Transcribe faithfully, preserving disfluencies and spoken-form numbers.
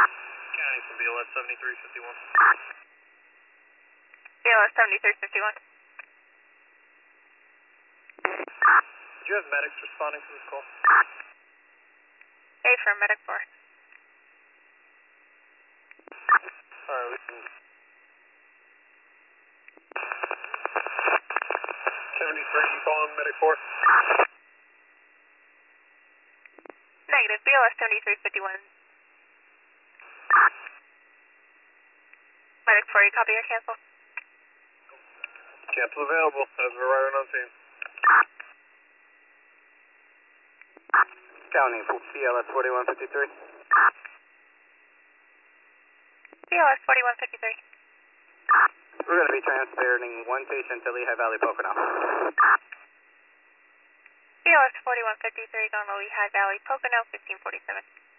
County from B L S seventy-three fifty-one. B L S seventy-three fifty-one. Do you have medics responding to this call? A for medic four. Alright, we can... seventy-three, you calling medic four? Negative, B L S seventy-three fifty-one. Medic four, you copy or cancel? Cancel available, as we're right on scene. County, B L S forty-one fifty-three. B L S forty-one fifty-three. We're going to be transferring one patient to Lehigh Valley Pocono. B L S forty-one fifty-three, going to Lehigh Valley, Pocono, fifteen forty-seven.